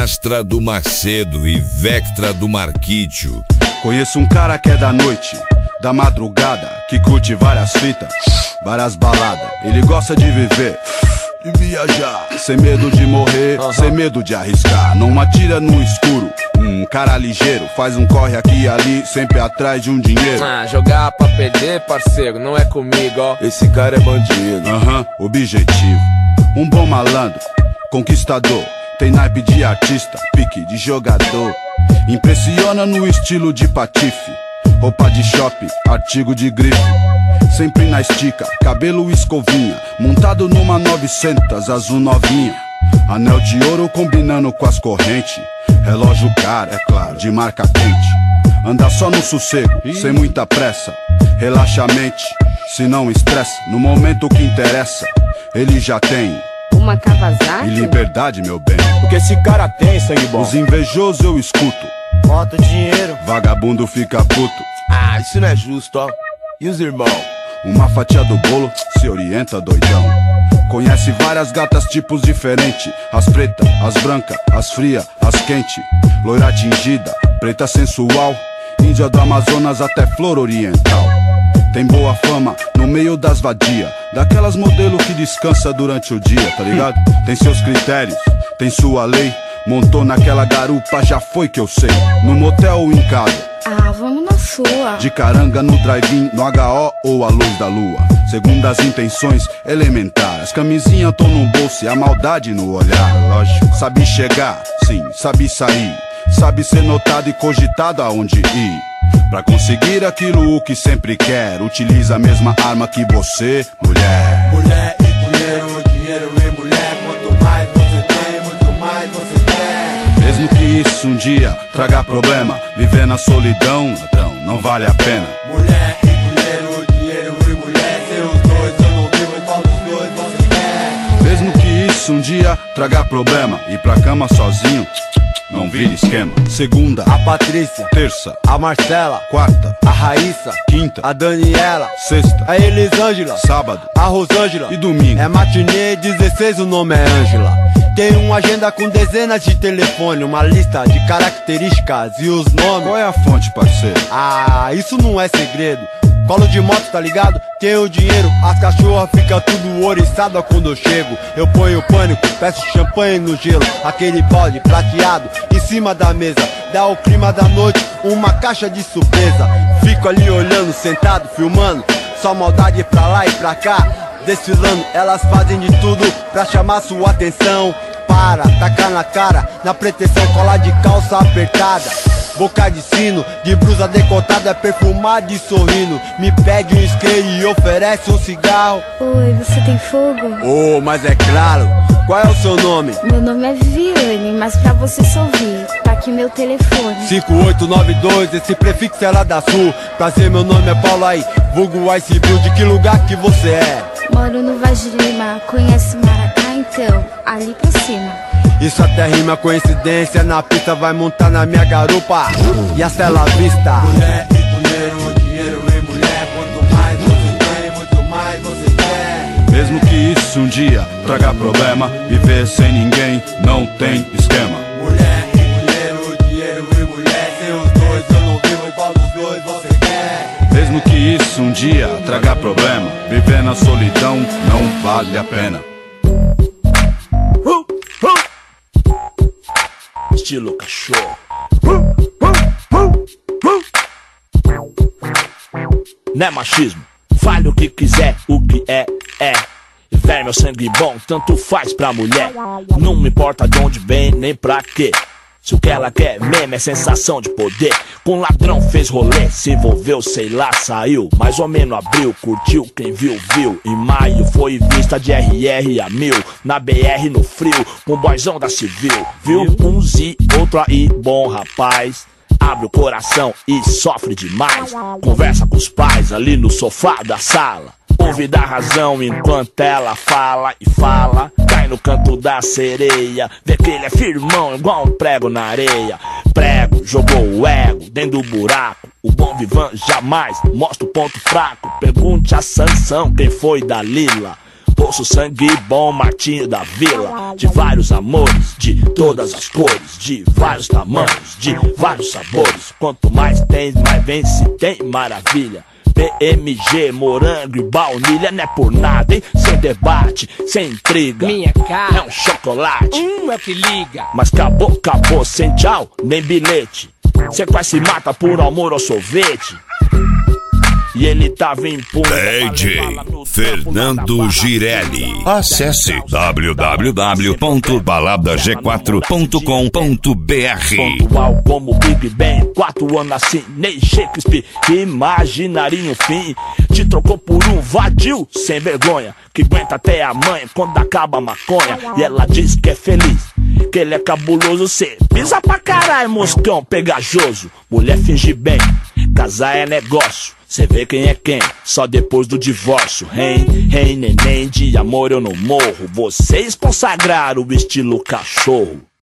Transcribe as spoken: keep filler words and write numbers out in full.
Astra do Macedo e Vectra do Marquítio. Conheço um cara que é da noite, da madrugada, que curte várias fitas, várias baladas. Ele gosta de viver, de viajar, sem medo de morrer, uhum. sem medo de arriscar. Não atira no escuro, um cara ligeiro, faz um corre aqui e ali, sempre atrás de um dinheiro. Ah, jogar pra perder, parceiro, não é comigo, ó. Esse cara é bandido. Aham, uhum. Objetivo, um bom malandro, conquistador. Tem naipe de artista, pique de jogador. Impressiona no estilo de patife, roupa de shopping, artigo de grife. Sempre na estica, cabelo escovinha, montado numa novecentos azul novinha. Anel de ouro combinando com as correntes, relógio caro, é claro, de marca quente. Anda só no sossego, Ih. sem muita pressa. Relaxa a mente, se não estressa. No momento que interessa, ele já tem uma Kawasaki e liberdade, meu bem. Porque esse cara tem sangue bom. Os invejosos eu escuto, bota o dinheiro, vagabundo fica puto. Ah, isso não é justo, ó. E os irmãos? Uma fatia do bolo, se orienta, doidão. Conhece várias gatas, tipos diferentes. As pretas, as brancas, as frias, as quentes. Loira tingida, preta sensual. Índia do Amazonas até flor oriental. Tem boa fama no meio das vadias, daquelas modelo que descansa durante o dia, tá ligado? Tem seus critérios, tem sua lei. Montou naquela garupa, já foi que eu sei. No motel ou em casa, ah, vamos na sua. de caranga no drive-in, no H O ou a luz da lua. Segundo as intenções elementares, as camisinhas tão no bolso e a maldade no olhar. Lógico, sabe chegar, sim, sabe sair. Sabe ser notado e cogitado aonde ir. Pra conseguir aquilo o que sempre quer, utiliza a mesma arma que você, mulher. Mulher e dinheiro, dinheiro e mulher. Quanto mais você tem, muito mais você quer. Mesmo que isso um dia traga problema, viver na solidão, ladrão, não vale a pena. Mulher e dinheiro, dinheiro e mulher. Seus dois eu não vivo, qual dos dois você quer? Mesmo que isso um dia traga problema, ir pra cama sozinho, não vira esquema. Segunda, a Patrícia. Terça, a Marcela. Quarta, a Raíssa. Quinta, a Daniela. Sexta, a Elisângela. Sábado, a Rosângela. E domingo é matinê dezesseis, o nome é Ângela. Tem uma agenda com dezenas de telefone, uma lista de características e os nomes. Qual é a fonte, parceiro? Ah, isso não é segredo. Colo de moto, tá ligado? Tenho dinheiro, as cachorras ficam tudo oriçada quando eu chego. Eu ponho pânico, peço champanhe no gelo. Aquele balde prateado em cima da mesa, dá o clima da noite, uma caixa de surpresa. Fico ali olhando, sentado, filmando, só maldade pra lá e pra cá, desfilando. Elas fazem de tudo pra chamar sua atenção. Para, tacar na cara, na pretensão, colar de calça apertada, boca de sino, de blusa decotada, perfumada e sorrindo. Me pede um isqueiro e oferece um cigarro. Oi, você tem fogo? Oh, mas é claro. Qual é o seu nome? Meu nome é Viviane, mas pra você só ouvir, tá aqui meu telefone. cinco oito nove dois, esse prefixo é lá da Sul. Prazer, meu nome é Paulo aí, vulgo Ice Blue. De que lugar que você é? Moro no Vaz de Lima, conhece Maracá então, ali pra cima. Isso até rima coincidência, na pista vai montar na minha garupa. E a cela vista. Mulher e dinheiro, dinheiro e mulher. Quanto mais você tem, muito mais você quer. Mesmo que isso um dia traga problema, viver sem ninguém não tem esquema. Mulher e dinheiro, dinheiro e mulher. Seus dois eu não vivo, qual dos dois você quer? Mesmo que isso um dia traga problema, viver na solidão não vale a pena. Estilo cachorro. Não é machismo, fale o que quiser, o que é, é. Ver meu sangue bom, tanto faz pra mulher. Não me importa de onde vem, nem pra quê. Se o que ela quer mesmo é sensação de poder. Com ladrão fez rolê, se envolveu, sei lá, saiu. Mais ou menos abril, curtiu, quem viu, viu. Em maio foi vista de R R a mil. Na B R no frio, com o boyzão da civil. Viu uns e outro aí, bom rapaz. Abre o coração e sofre demais. Conversa com os pais ali no sofá da sala. Ouve da razão enquanto ela fala e fala. Cai no canto da sereia, vê que ele é firmão igual um prego na areia. Prego, jogou o ego dentro do buraco. O bom vivan jamais mostra o ponto fraco. Pergunte a Sansão quem foi Dalila. Moço sangue bom, Martinho da Vila. De vários amores, de todas as cores, de vários tamanhos, de vários sabores. Quanto mais tem, mais vem, se tem maravilha. P M G, morango e baunilha, não é por nada, hein? Sem debate, sem intriga. Minha cara é um chocolate. Hum, é que liga. Mas acabou, acabou, sem tchau, nem bilhete. Cê quase se mata por amor ao sorvete. E ele tava em punho. D J Fernando Girelli. Acesse w w w ponto balada g quatro ponto com ponto b r. Pontual como Big Ben, quatro anos assim, nem Shakespeare. Imaginaria um fim. Te trocou por um vadio sem vergonha, que aguenta até a mãe quando acaba a maconha. E ela diz que é feliz, que ele é cabuloso. Cê pisa pra caralho, moscão pegajoso. Mulher finge bem, casar é negócio. Cê vê quem é quem, só depois do divórcio. Rei, rei, neném, de amor eu não morro. Vocês consagraram o estilo cachorro.